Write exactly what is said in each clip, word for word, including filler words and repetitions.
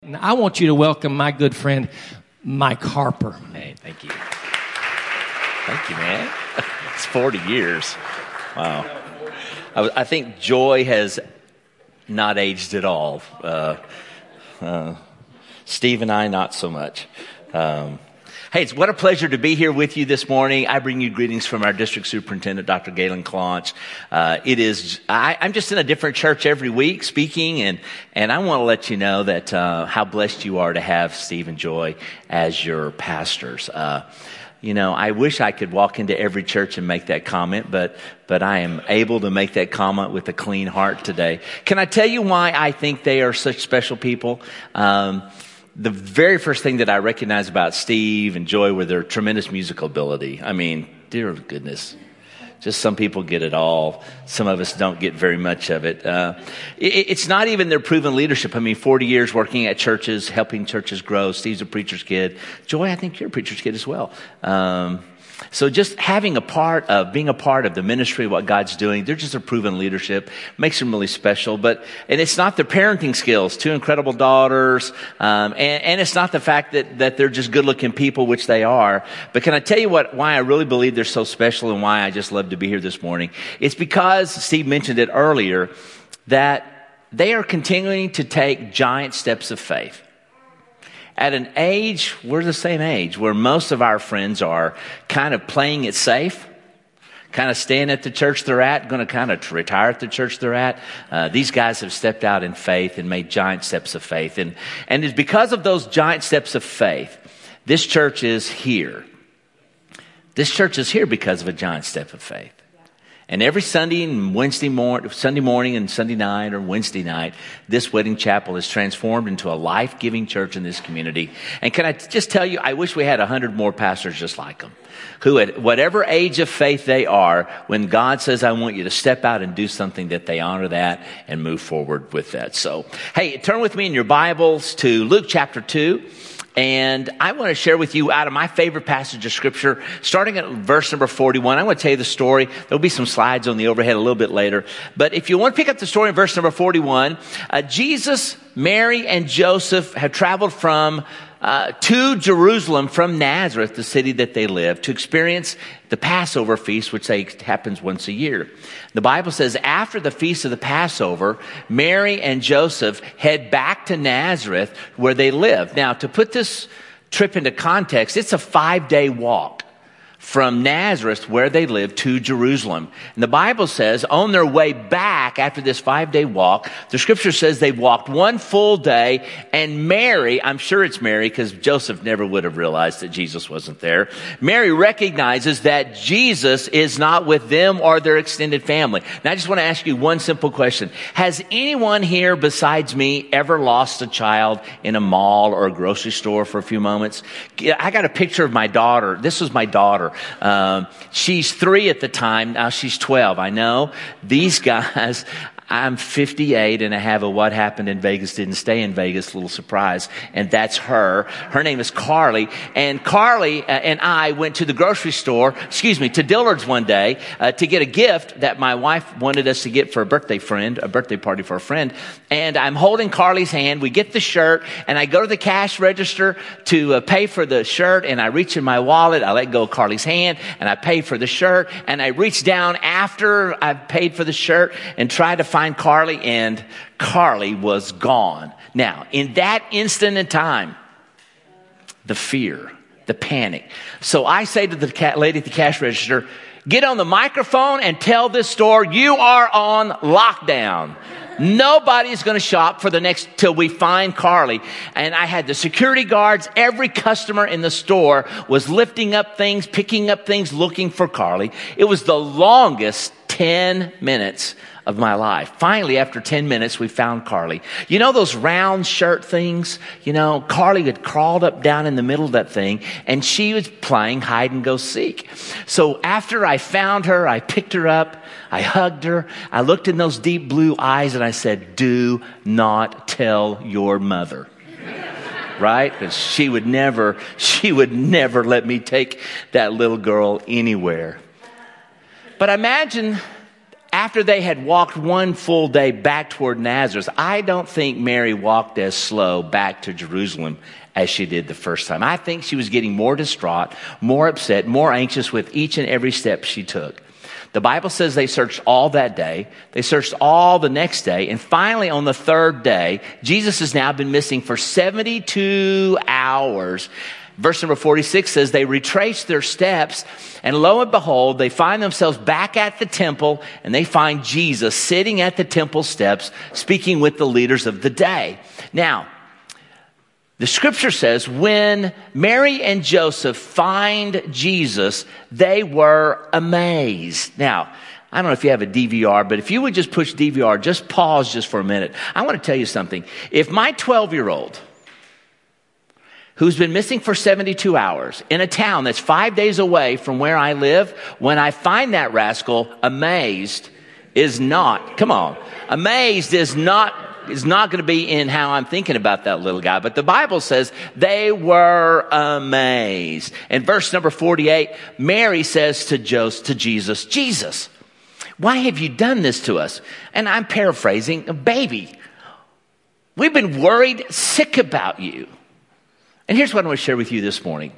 Now, I want you to welcome my good friend, Mike Harper. Hey, thank you. Thank you, man. It's forty years. Wow. I, I think joy has not aged at all. Uh, uh, Steve and I, not so much. Um, hey, it's what a pleasure to be here with you this morning. I bring you greetings from our district superintendent, Doctor Galen Claunch. Uh, it is, I, I'm just in a different church every week speaking, and, and I want to let you know that uh, how blessed you are to have Steve and Joy as your pastors. Uh, You know, I wish I could walk into every church and make that comment, but but I am able to make that comment with a clean heart today. Can I tell you why I think they are such special people? Um, the very first thing that I recognize about Steve and Joy were their tremendous musical ability. I mean, dear goodness. Just some people get it all. Some of us don't get very much of it. Uh, it. It's not even their proven leadership. I mean, forty years working at churches, helping churches grow. Steve's a preacher's kid. Joy, I think you're a preacher's kid as well. Um, so just having a part of, being a part of the ministry, what God's doing, they're just a proven leadership. Makes them really special. But, and it's not their parenting skills, two incredible daughters. Um, and, and it's not the fact that, that they're just good looking people, which they are. But can I tell you what, why I really believe they're so special and why I just love to be here this morning? It's because, Steve mentioned it earlier, that they are continuing to take giant steps of faith. At an age, we're the same age, where most of our friends are kind of playing it safe, kind of staying at the church they're at, going to kind of retire at the church they're at. Uh, these guys have stepped out in faith and made giant steps of faith. And, and it's because of those giant steps of faith, this church is here. This church is here because of a giant step of faith. And every Sunday and Wednesday morning, Sunday morning and Sunday night or Wednesday night, this wedding chapel is transformed into a life-giving church in this community. And can I just tell you, I wish we had a hundred more pastors just like them, who at whatever age of faith they are, when God says, I want you to step out and do something, that they honor that and move forward with that. So, hey, turn with me in your Bibles to Luke chapter two. And I want to share with you out of my favorite passage of Scripture, starting at verse number forty-one. I want to tell you the story. There'll be some slides on the overhead a little bit later. But if you want to pick up the story in verse number forty-one, uh, Jesus, Mary, and Joseph have traveled from uh, to Jerusalem from Nazareth, the city that they live, to experience the Passover feast, which they, happens once a year. The Bible says after the feast of the Passover, Mary and Joseph head back to Nazareth where they live. Now, to put this trip into context, it's a five-day walk from Nazareth, where they live, to Jerusalem. And the Bible says on their way back after this five-day walk, the Scripture says they walked one full day, and Mary, I'm sure it's Mary because Joseph never would have realized that Jesus wasn't there. Mary recognizes that Jesus is not with them or their extended family. Now, I just want to ask you one simple question. Has anyone here besides me ever lost a child in a mall or a grocery store for a few moments? I got a picture of my daughter. This was my daughter. Um, she's three at the time. Now she's twelve. I know these guys. I'm fifty-eight and I have a what happened in Vegas didn't stay in Vegas little surprise. And that's her. Her name is Carly. And Carly uh, and I went to the grocery store, excuse me, to Dillard's one day uh, to get a gift that my wife wanted us to get for a birthday friend, a birthday party for a friend. And I'm holding Carly's hand. We get the shirt and I go to the cash register to uh, pay for the shirt. And I reach in my wallet. I let go of Carly's hand and I pay for the shirt. And I reach down after I've paid for the shirt and try to find Find Carly, and Carly was gone. Now, in that instant in time, the fear, the panic. So I say to the cat lady at the cash register, get on the microphone and tell this store you are on lockdown. Nobody's going to shop for the next till we find Carly. And I had the security guards. Every customer in the store was lifting up things, picking up things, looking for Carly. It was the longest ten minutes of my life. Finally, after ten minutes, we found Carly. You know those round shirt things? You know, Carly had crawled up down in the middle of that thing, and she was playing hide and go seek. So after I found her, I picked her up, I hugged her, I looked in those deep blue eyes, and I said, do not tell your mother. Right? Because she would never, she would never let me take that little girl anywhere. But imagine after they had walked one full day back toward Nazareth, I don't think Mary walked as slow back to Jerusalem as she did the first time. I think she was getting more distraught, more upset, more anxious with each and every step she took. The Bible says they searched all that day. They searched all the next day. And finally, on the third day, Jesus has now been missing for seventy-two hours. Verse number forty-six says they retraced their steps, and lo and behold, they find themselves back at the temple, and they find Jesus sitting at the temple steps, speaking with the leaders of the day. Now, the scripture says when Mary and Joseph find Jesus, they were amazed. Now, I don't know if you have a D V R, but if you would just push D V R, just pause just for a minute. I want to tell you something. If my twelve-year-old, who's been missing for seventy-two hours in a town that's five days away from where I live, when I find that rascal, amazed is not, come on, amazed is not is not going to be in how I'm thinking about that little guy. But the Bible says they were amazed. In verse number forty-eight, Mary says to Joseph, to Jesus, Jesus, why have you done this to us? And I'm paraphrasing, baby, we've been worried sick about you. And here's what I want to share with you this morning.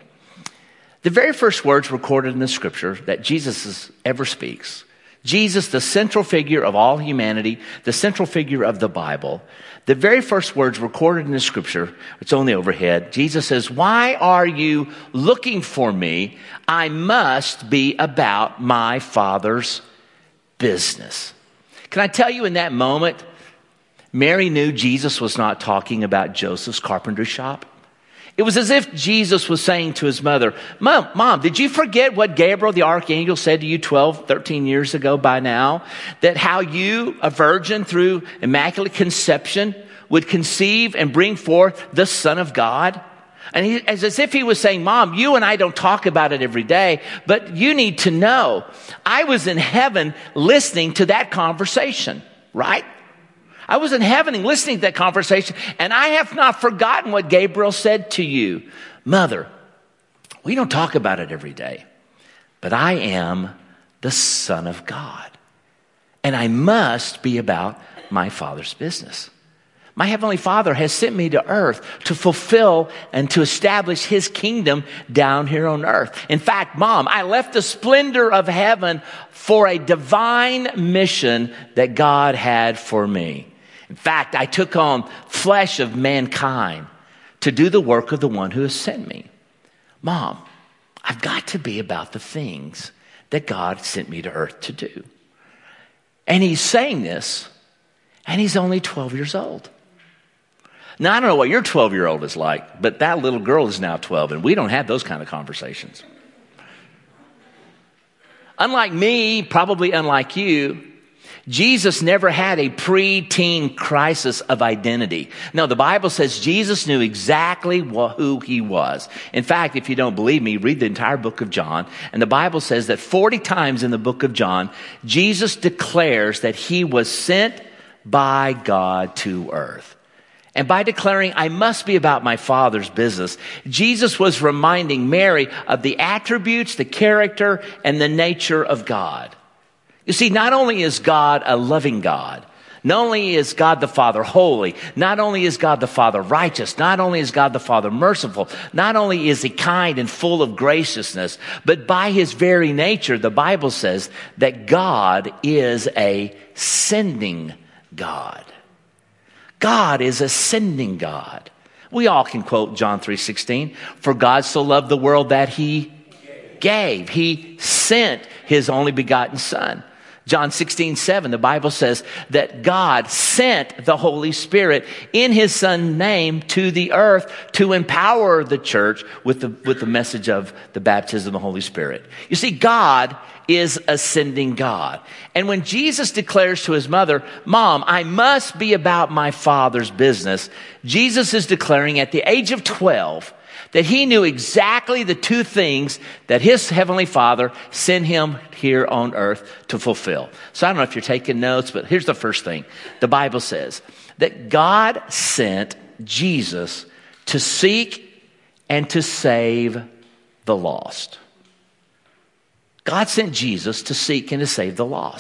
The very first words recorded in the scripture that Jesus ever speaks, Jesus, the central figure of all humanity, the central figure of the Bible, the very first words recorded in the scripture, it's on the overhead, Jesus says, why are you looking for me? I must be about my Father's business. Can I tell you in that moment, Mary knew Jesus was not talking about Joseph's carpenter shop. It was as if Jesus was saying to his mother, Mom, Mom, did you forget what Gabriel the archangel said to you twelve, thirteen years ago by now? That how you, a virgin through immaculate conception, would conceive and bring forth the Son of God? And he, as, as if he was saying, Mom, you and I don't talk about it every day, but you need to know, I was in heaven listening to that conversation, right? I was in heaven and listening to that conversation, and I have not forgotten what Gabriel said to you. Mother, we don't talk about it every day, but I am the Son of God, and I must be about my Father's business. My Heavenly Father has sent me to earth to fulfill and to establish His kingdom down here on earth. In fact, Mom, I left the splendor of heaven for a divine mission that God had for me. In fact, I took on flesh of mankind to do the work of the one who has sent me. Mom, I've got to be about the things that God sent me to earth to do. And he's saying this, and he's only twelve years old. Now, I don't know what your twelve-year-old is like, but that little girl is now twelve, and we don't have those kind of conversations. Unlike me, probably unlike you, Jesus never had a pre-teen crisis of identity. No, the Bible says Jesus knew exactly who he was. In fact, if you don't believe me, read the entire book of John. And the Bible says that forty times in the book of John, Jesus declares that he was sent by God to earth. And by declaring, I must be about my Father's business, Jesus was reminding Mary of the attributes, the character, and the nature of God. You see, not only is God a loving God, not only is God the Father holy, not only is God the Father righteous, not only is God the Father merciful, not only is he kind and full of graciousness, but by his very nature, the Bible says that God is a sending God. God is a sending God. We all can quote John three sixteen, for God so loved the world that he gave. He sent his only begotten Son. John sixteen seven, the Bible says that God sent the Holy Spirit in his Son's name to the earth to empower the church with the, with the message of the baptism of the Holy Spirit. You see, God is a sending God. And when Jesus declares to his mother, Mom, I must be about my Father's business, Jesus is declaring at the age of twelve that he knew exactly the two things that his Heavenly Father sent him here on earth to fulfill. So I don't know if you're taking notes, but here's the first thing. The Bible says that God sent Jesus to seek and to save the lost. God sent Jesus to seek and to save the lost.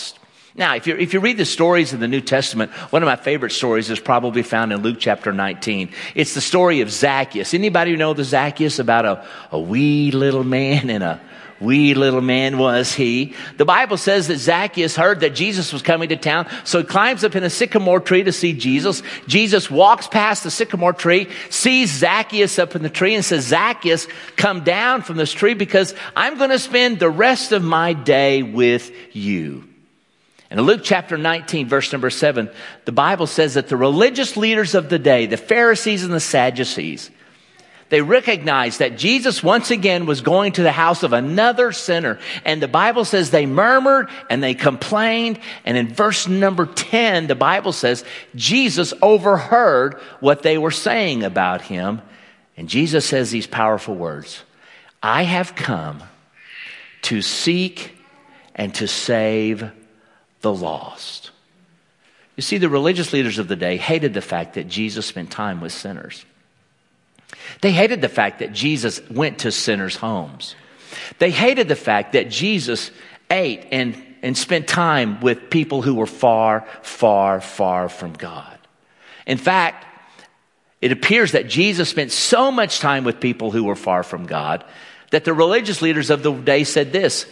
Now, if you if you read the stories in the New Testament, one of my favorite stories is probably found in Luke chapter nineteen. It's the story of Zacchaeus. Anybody know the Zacchaeus about a, a wee little man and a wee little man was he? The Bible says that Zacchaeus heard that Jesus was coming to town, so he climbs up in a sycamore tree to see Jesus. Jesus walks past the sycamore tree, sees Zacchaeus up in the tree and says, Zacchaeus, come down from this tree because I'm going to spend the rest of my day with you. And in Luke chapter nineteen, verse number seven, the Bible says that the religious leaders of the day, the Pharisees and the Sadducees, they recognized that Jesus once again was going to the house of another sinner. And the Bible says they murmured and they complained. And in verse number ten, the Bible says Jesus overheard what they were saying about him. And Jesus says these powerful words, I have come to seek and to save the lost. You see, the religious leaders of the day hated the fact that Jesus spent time with sinners. They hated the fact that Jesus went to sinners' homes. They hated the fact that Jesus ate and, and spent time with people who were far, far, far from God. In fact, it appears that Jesus spent so much time with people who were far from God that the religious leaders of the day said this,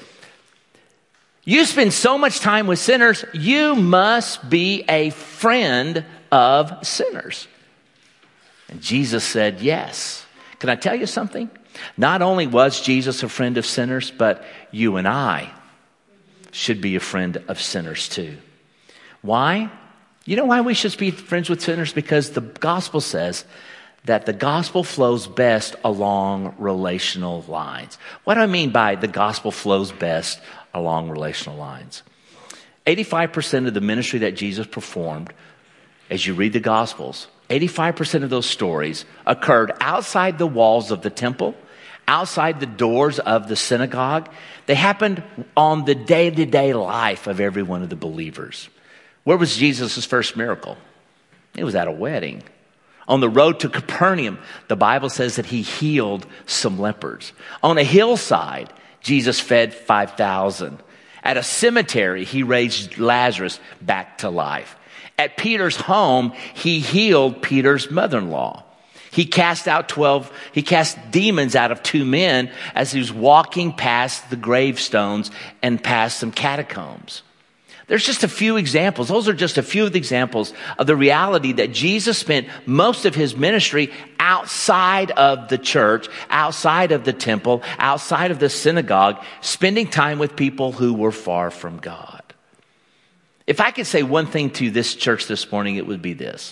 you spend so much time with sinners, you must be a friend of sinners. And Jesus said, yes. Can I tell you something? Not only was Jesus a friend of sinners, but you and I should be a friend of sinners too. Why? You know why we should be friends with sinners? Because the gospel says that the gospel flows best along relational lines. What do I mean by the gospel flows best along relational lines? eighty-five percent of the ministry that Jesus performed, as you read the Gospels, eighty-five percent of those stories occurred outside the walls of the temple, outside the doors of the synagogue. They happened on the day-to-day life of every one of the believers. Where was Jesus' first miracle? It was at a wedding. On the road to Capernaum, the Bible says that he healed some lepers. On a hillside, Jesus fed five thousand. At a cemetery, he raised Lazarus back to life. At Peter's home, he healed Peter's mother-in-law. He cast out twelve, he cast demons out of two men as he was walking past the gravestones and past some catacombs. There's just a few examples. Those are just a few of the examples of the reality that Jesus spent most of his ministry outside of the church, outside of the temple, outside of the synagogue, spending time with people who were far from God. If I could say one thing to this church this morning, it would be this.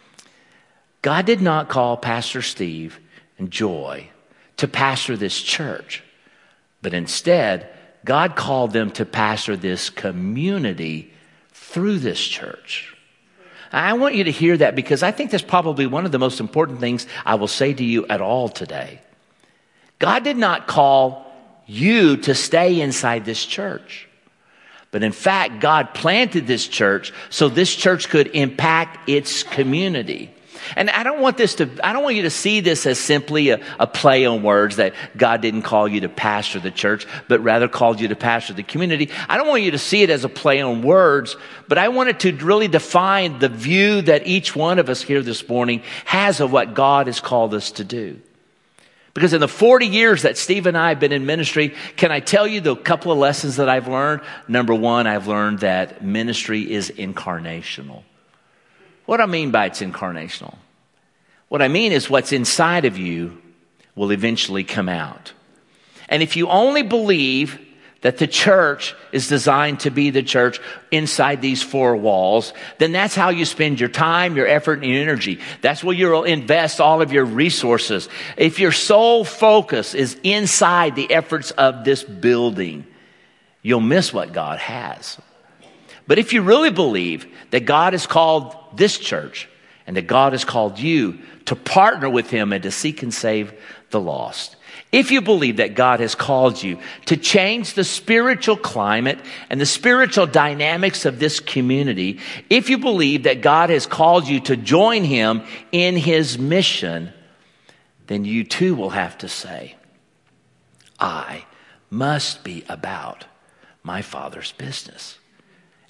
God did not call Pastor Steve and Joy to pastor this church, but instead, God called them to pastor this community through this church. I want you to hear that because I think that's probably one of the most important things I will say to you at all today. God did not call you to stay inside this church. But in fact, God planted this church so this church could impact its community. And I don't want this to, I don't want you to see this as simply a, a play on words that God didn't call you to pastor the church, but rather called you to pastor the community. I don't want you to see it as a play on words, but I want it to really define the view that each one of us here this morning has of what God has called us to do. Because in the forty years that Steve and I have been in ministry, can I tell you the couple of lessons that I've learned? Number one, I've learned that ministry is incarnational. What do I mean by it's incarnational? What I mean is what's inside of you will eventually come out. And if you only believe that the church is designed to be the church inside these four walls, then that's how you spend your time, your effort, and your energy. That's where you'll invest all of your resources. If your sole focus is inside the efforts of this building, you'll miss what God has. But if you really believe that God has called this church and that God has called you to partner with him and to seek and save the lost, if you believe that God has called you to change the spiritual climate and the spiritual dynamics of this community, if you believe that God has called you to join him in his mission, then you too will have to say, I must be about my Father's business.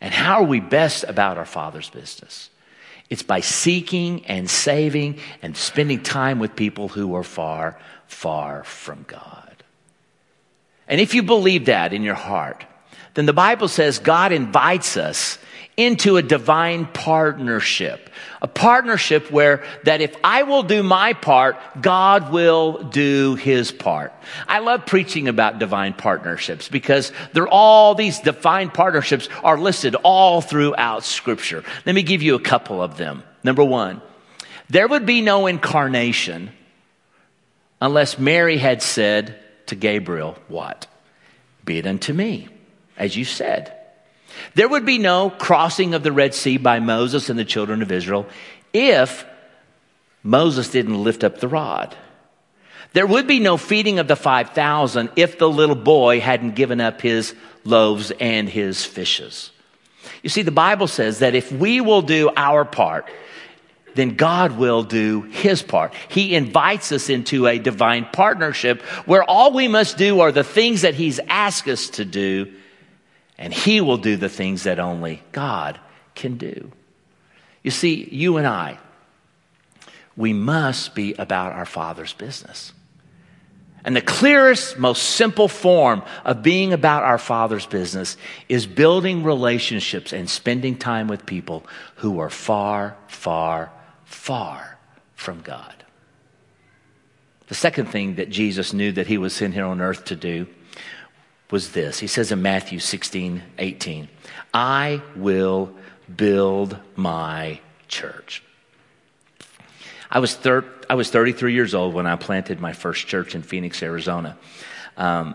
And how are we best about our Father's business? It's by seeking and saving and spending time with people who are far, far from God. And if you believe that in your heart, then the Bible says God invites us into a divine partnership. A partnership where that if I will do my part, God will do his part. I love preaching about divine partnerships because they're all, these divine partnerships are listed all throughout Scripture. Let me give you a couple of them. Number one, there would be no incarnation unless Mary had said to Gabriel, what? Be it unto me, as you said. There would be no crossing of the Red Sea by Moses and the children of Israel if Moses didn't lift up the rod. There would be no feeding of the five thousand if the little boy hadn't given up his loaves and his fishes. You see, the Bible says that if we will do our part, then God will do his part. He invites us into a divine partnership where all we must do are the things that he's asked us to do, and he will do the things that only God can do. You see, you and I, we must be about our Father's business. And the clearest, most simple form of being about our Father's business is building relationships and spending time with people who are far, far, far from God. The second thing that Jesus knew that he was sent here on earth to do was this. He says in Matthew sixteen eighteen, I will build my church. I was thir- I was thirty-three years old when I planted my first church in Phoenix, Arizona. Um,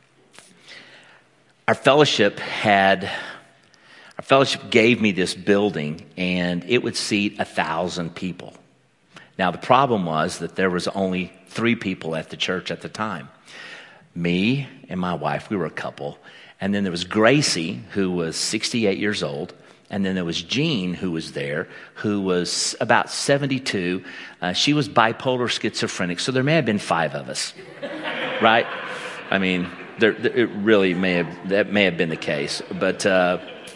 our fellowship had, our fellowship gave me this building, and it would seat a thousand people. Now the problem was that there was only three people at the church at the time. Me and my wife, we were a couple. And then there was Gracie, who was sixty-eight years old. And then there was Jean, who was there, who was about seventy-two. Uh, she was bipolar schizophrenic, so there may have been five of us, right? I mean, there, there, it really may have, that may have been the case. But uh,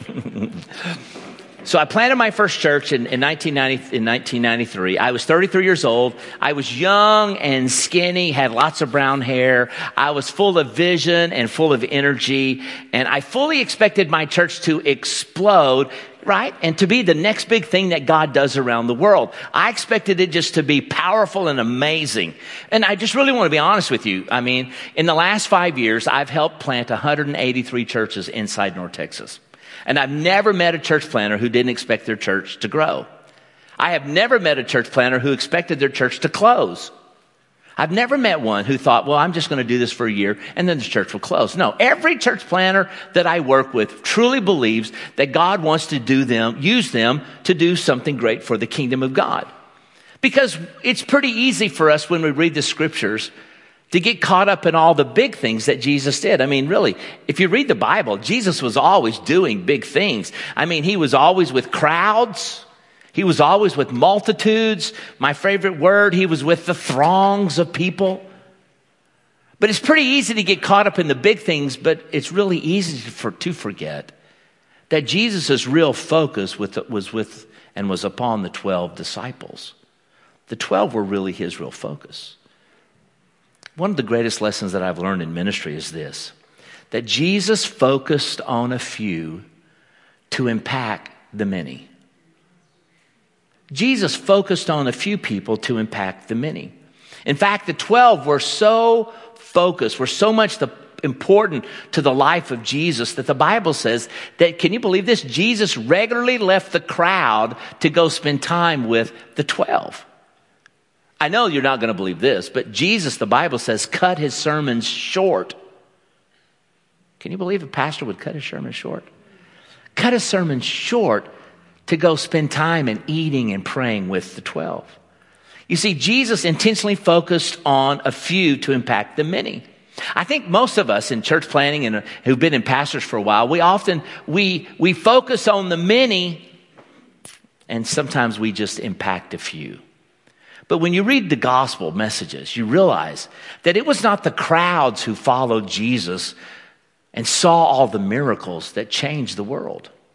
so I planted my first church in, in, nineteen ninety, in nineteen ninety-three. I was thirty-three years old. I was young and skinny, had lots of brown hair. I was full of vision and full of energy. And I fully expected my church to explode, right? And to be the next big thing that God does around the world. I expected it just to be powerful and amazing. And I just really want to be honest with you. I mean, in the last five years, I've helped plant one hundred eighty-three churches inside North Texas. And I've never met a church planter who didn't expect their church to grow. I have never met a church planter who expected their church to close. I've never met one who thought, well, I'm just going to do this for a year and then the church will close. No, every church planter that I work with truly believes that God wants to do them, use them to do something great for the kingdom of God. Because it's pretty easy for us when we read the scriptures to get caught up in all the big things that Jesus did. I mean, really, if you read the Bible, Jesus was always doing big things. I mean, he was always with crowds. He was always with multitudes. My favorite word, he was with the throngs of people. But it's pretty easy to get caught up in the big things, but it's really easy for, to forget that Jesus' real focus with, was with and was upon the twelve disciples. The twelve were really his real focus. One of the greatest lessons that I've learned in ministry is this, that Jesus focused on a few to impact the many. Jesus focused on a few people to impact the many. In fact, the twelve were so focused, were so much the, important to the life of Jesus that the Bible says that, can you believe this? Jesus regularly left the crowd to go spend time with the twelve. I know you're not going to believe this, but Jesus, the Bible says, cut his sermons short. Can you believe a pastor would cut his sermon short? Cut his sermon short to go spend time and eating and praying with the twelve. You see, Jesus intentionally focused on a few to impact the many. I think most of us in church planning and who've been in pastors for a while, we often, we, we focus on the many and sometimes we just impact a few. But when you read the gospel messages, you realize that it was not the crowds who followed Jesus and saw all the miracles that changed the world.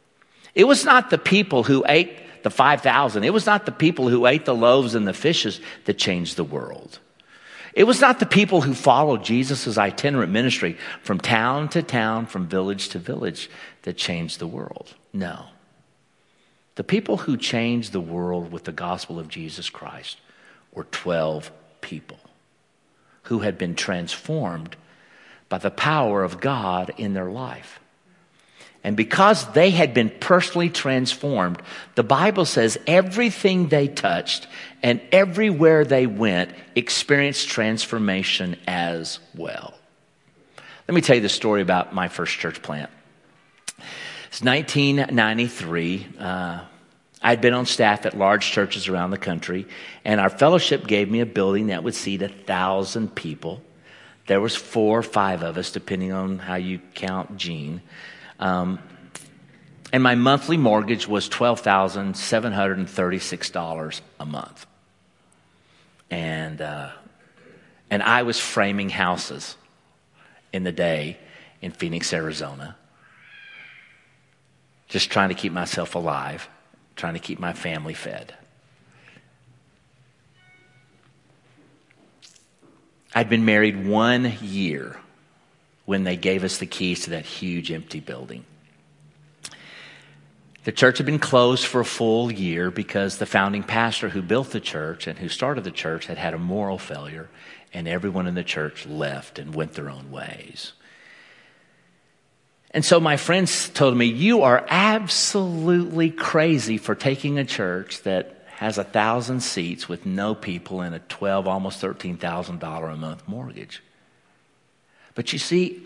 It was not the people who ate the five thousand. It was not the people who ate the loaves and the fishes that changed the world. It was not the people who followed Jesus' itinerant ministry from town to town, from village to village that changed the world. No. The people who changed the world with the gospel of Jesus Christ were twelve people who had been transformed by the power of God in their life. And because they had been personally transformed, the Bible says everything they touched and everywhere they went experienced transformation as well. Let me tell you the story about my first church plant. It's nineteen ninety-three. Uh, I'd been on staff at large churches around the country, and our fellowship gave me a building that would seat a thousand people. There was four or five of us, depending on how you count Gene. Um, and my monthly mortgage was twelve thousand seven hundred thirty-six dollars a month. And, uh, and I was framing houses in the day in Phoenix, Arizona, just trying to keep myself alive, trying to keep my family fed. I'd been married one year when they gave us the keys to that huge empty building. The church had been closed for a full year because the founding pastor who built the church and who started the church had had a moral failure, and everyone in the church left and went their own ways. And so my friends told me, you are absolutely crazy for taking a church that has a thousand seats with no people and a twelve, almost thirteen thousand dollars a month mortgage. But you see,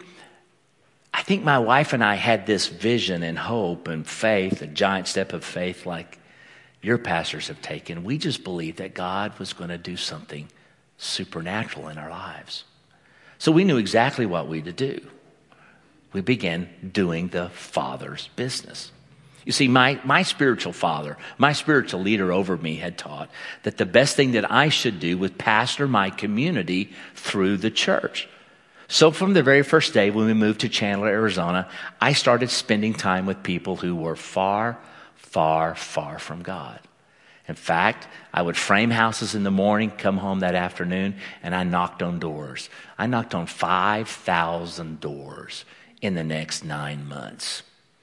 I think my wife and I had this vision and hope and faith, a giant step of faith like your pastors have taken. We just believed that God was going to do something supernatural in our lives. So we knew exactly what we had to do. We began doing the Father's business. You see, my, my spiritual father, my spiritual leader over me had taught that the best thing that I should do was pastor my community through the church. So from the very first day when we moved to Chandler, Arizona, I started spending time with people who were far, far, far from God. In fact, I would frame houses in the morning, come home that afternoon, and I knocked on doors. I knocked on five thousand doors in the next nine months.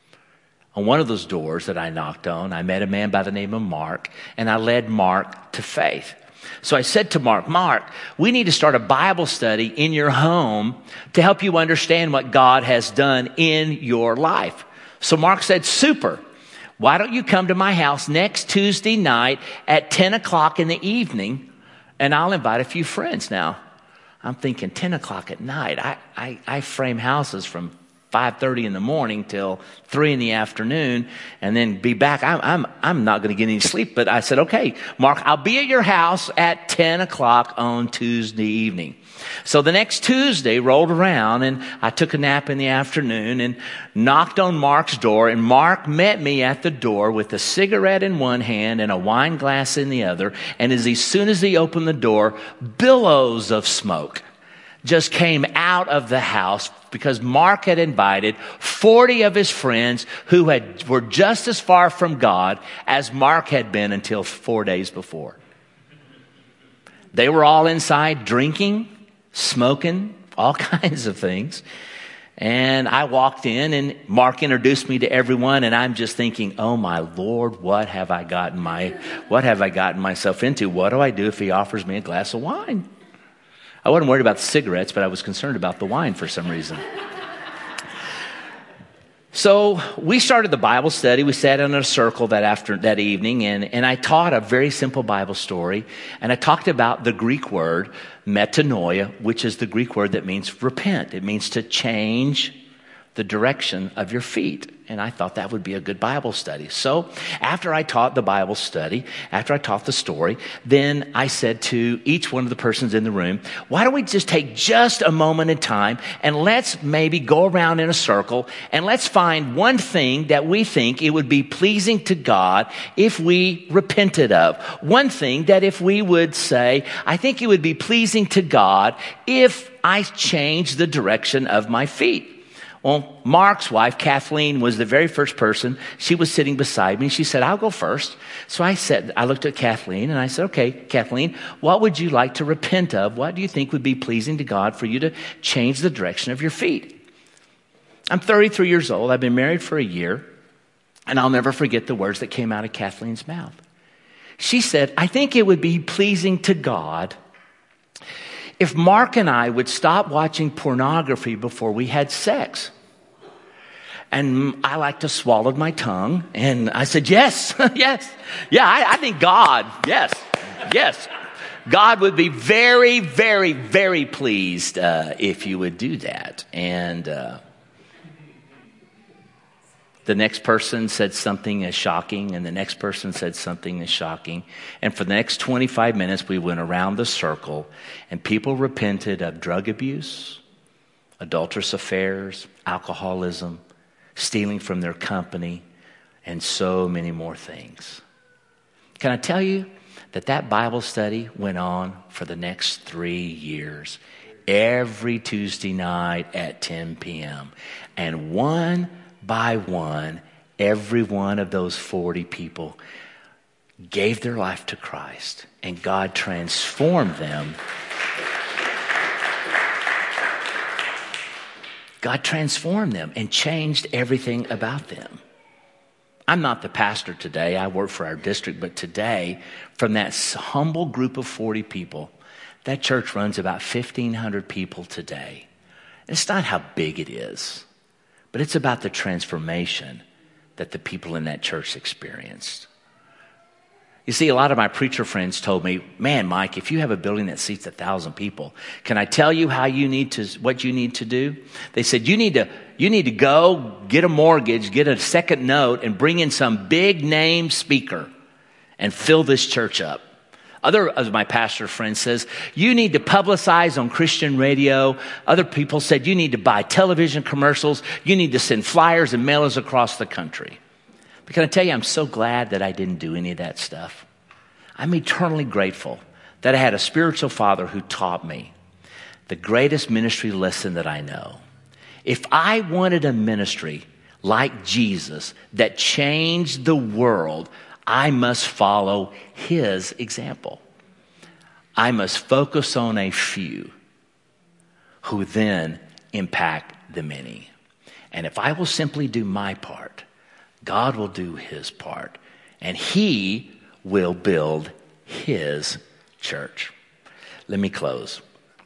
On one of those doors that I knocked on, I met a man by the name of Mark, and I led Mark to faith. So I said to Mark, Mark, we need to start a Bible study in your home to help you understand what God has done in your life. So Mark said, super. Why don't you come to my house next Tuesday night at ten o'clock in the evening, and I'll invite a few friends. Now, I'm thinking ten o'clock at night. I, I, I frame houses from five thirty in the morning till three in the afternoon, and then be back. I'm, I'm, I'm not going to get any sleep, but I said, okay, Mark, I'll be at your house at ten o'clock on Tuesday evening. So the next Tuesday rolled around, and I took a nap in the afternoon and knocked on Mark's door, and Mark met me at the door with a cigarette in one hand and a wine glass in the other, and as, as soon as he opened the door, billows of smoke just came out of the house because Mark had invited forty of his friends who had were just as far from God as Mark had been until four days before. They were all inside drinking, smoking, all kinds of things. And I walked in, and Mark introduced me to everyone, and I'm just thinking, oh my Lord, what have I gotten my what have I gotten myself into? What do I do if he offers me a glass of wine? I wasn't worried about the cigarettes, but I was concerned about the wine for some reason. So we started the Bible study. We sat in a circle that after that evening, and, and I taught a very simple Bible story. And I talked about the Greek word metanoia, which is the Greek word that means repent. It means to change the direction of your feet. And I thought that would be a good Bible study. So after I taught the Bible study, after I taught the story, then I said to each one of the persons in the room, why don't we just take just a moment in time and let's maybe go around in a circle and let's find one thing that we think it would be pleasing to God if we repented of. One thing that if we would say, I think it would be pleasing to God if I changed the direction of my feet. Well, Mark's wife, Kathleen, was the very first person. She was sitting beside me. She said, I'll go first. So I said, I looked at Kathleen and I said, okay, Kathleen, what would you like to repent of? What do you think would be pleasing to God for you to change the direction of your feet? I'm thirty-three years old. I've been married for a year. And I'll never forget the words that came out of Kathleen's mouth. She said, I think it would be pleasing to God if Mark and I would stop watching pornography before we had sex. And I like to swallow my tongue. And I said, yes, yes. Yeah, I, I think God, yes, yes. God would be very, very, very pleased uh, if you would do that. And uh, the next person said something as shocking, and the next person said something as shocking. And for the next twenty-five minutes, we went around the circle, and people repented of drug abuse, adulterous affairs, alcoholism, stealing from their company, and so many more things. Can I tell you that that Bible study went on for the next three years, every Tuesday night at ten p.m. And one by one, every one of those forty people gave their life to Christ, and God transformed them. God transformed them and changed everything about them. I'm not the pastor today. I work for our district, but today, from that humble group of forty people, that church runs about fifteen hundred people today. It's not how big it is, but it's about the transformation that the people in that church experienced. You see, a lot of my preacher friends told me, man, Mike, if you have a building that seats a thousand people, can I tell you how you need to, what you need to do? They said, you need to, you need to go get a mortgage, get a second note, and bring in some big name speaker and fill this church up. Other of my pastor friends says, you need to publicize on Christian radio. Other people said, you need to buy television commercials. You need to send flyers and mailers across the country. But can I tell you, I'm so glad that I didn't do any of that stuff. I'm eternally grateful that I had a spiritual father who taught me the greatest ministry lesson that I know. If I wanted a ministry like Jesus that changed the world, I must follow his example. I must focus on a few who then impact the many. And if I will simply do my part, God will do his part, and he will build his church. Let me close.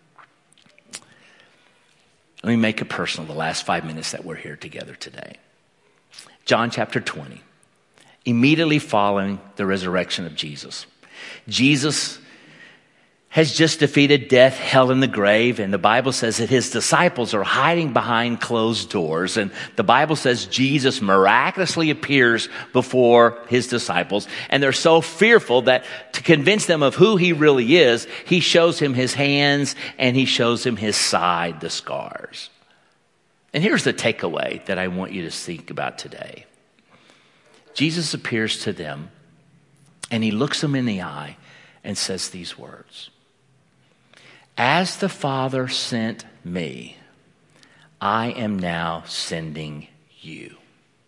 Let me make it personal the last five minutes that we're here together today. John chapter twenty. Immediately following the resurrection of Jesus. Jesus has just defeated death, hell, and the grave. And the Bible says that his disciples are hiding behind closed doors. And the Bible says Jesus miraculously appears before his disciples. And they're so fearful that to convince them of who he really is, he shows him his hands and he shows him his side, the scars. And here's the takeaway that I want you to think about today. Jesus appears to them and he looks them in the eye and says these words. As the Father sent me, I am now sending you.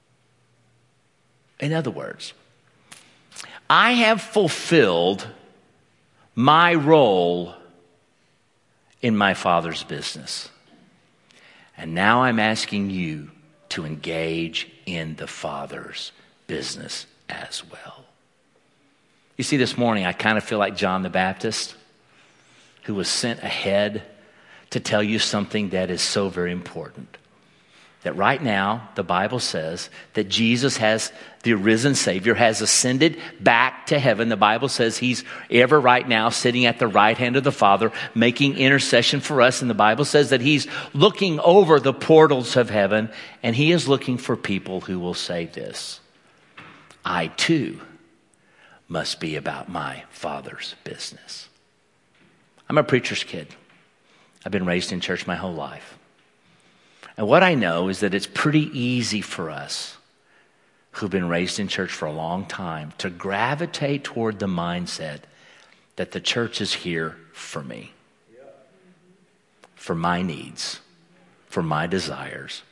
In other words, I have fulfilled my role in my Father's business. And now I'm asking you to engage in the Father's business as well. You see, this morning I kind of feel like John the Baptist, who was sent ahead to tell you something that is so very important. That right now, the Bible says that Jesus has, the risen Savior, has ascended back to heaven. The Bible says he's ever right now sitting at the right hand of the Father, making intercession for us. And the Bible says that he's looking over the portals of heaven, and he is looking for people who will say this: I too must be about my Father's business. I'm a preacher's kid. I've been raised in church my whole life. And what I know is that it's pretty easy for us who've been raised in church for a long time to gravitate toward the mindset that the church is here for me, for my needs, for my desires,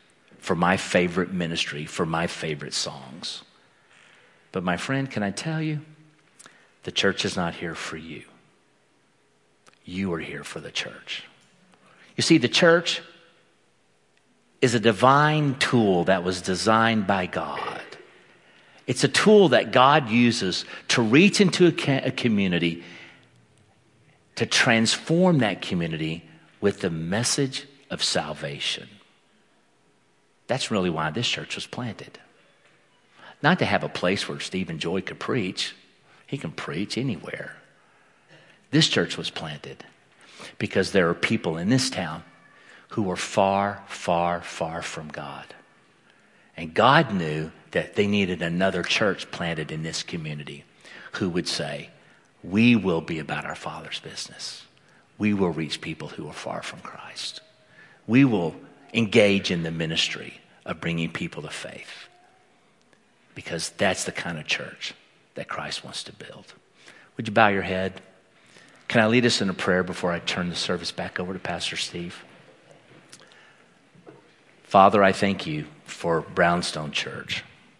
for my favorite ministry, for my favorite songs. But my friend, can I tell you, the church is not here for you. You are here for the church. You see, the church is a divine tool that was designed by God. It's a tool that God uses to reach into a, a community, to transform that community with the message of salvation. That's really why this church was planted. Not to have a place where Stephen Joy could preach. He can preach anywhere. This church was planted because there are people in this town who are far, far, far from God. And God knew that they needed another church planted in this community who would say, we will be about our Father's business. We will reach people who are far from Christ. We will engage in the ministry of bringing people to faith, because that's the kind of church that Christ wants to build. Would you bow your head? Can I lead us in a prayer before I turn the service back over to Pastor Steve? Father, I thank you for Brownstone Church.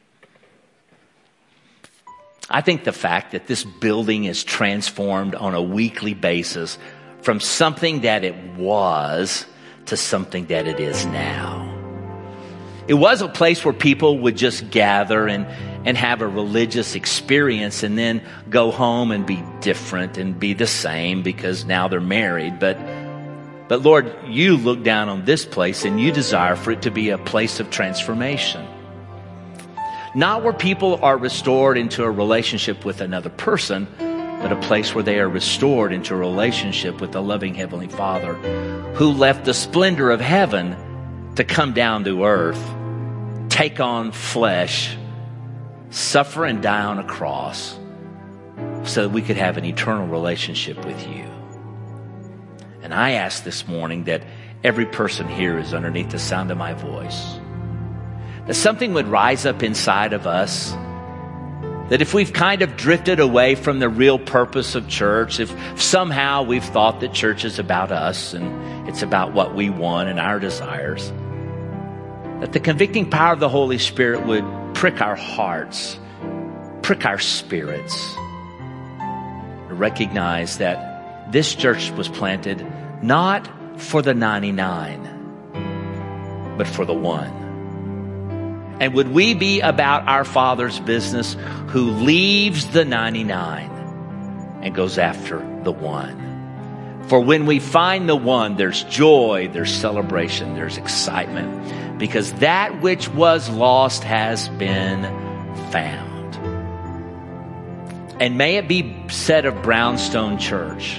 I think the fact that this building is transformed on a weekly basis from something that it was to something that it is now. It was a place where people would just gather and, and have a religious experience and then go home and be different and be the same because now they're married. But, but Lord, you look down on this place and you desire for it to be a place of transformation. Not where people are restored into a relationship with another person, but a place where they are restored into a relationship with the loving Heavenly Father who left the splendor of heaven to come down to earth, take on flesh, suffer and die on a cross so that we could have an eternal relationship with you. And I ask this morning that every person here is underneath the sound of my voice, that something would rise up inside of us, that if we've kind of drifted away from the real purpose of church, if somehow we've thought that church is about us and it's about what we want and our desires, that the convicting power of the Holy Spirit would prick our hearts, prick our spirits, to recognize that this church was planted not for the ninety-nine, but for the one. And would we be about our Father's business who leaves the ninety-nine and goes after the one? For when we find the one, there's joy, there's celebration, there's excitement, because that which was lost has been found. And may it be said of Brownstone Church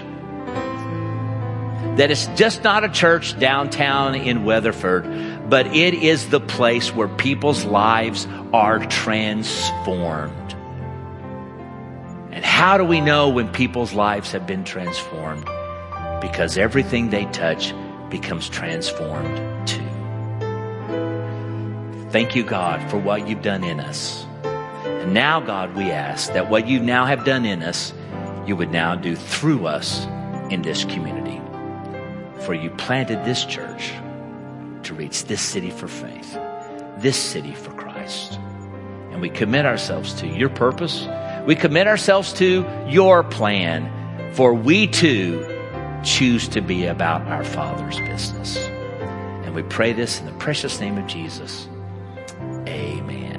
that it's just not a church downtown in Weatherford, but it is the place where people's lives are transformed. And how do we know when people's lives have been transformed? Because everything they touch becomes transformed too. Thank you, God, for what you've done in us. And now, God, we ask that what you now have done in us, you would now do through us in this community. For you planted this church to reach this city for faith, this city for Christ. And we commit ourselves to your purpose. We commit ourselves to your plan, for we too choose to be about our Father's business. And we pray this in the precious name of Jesus. Amen.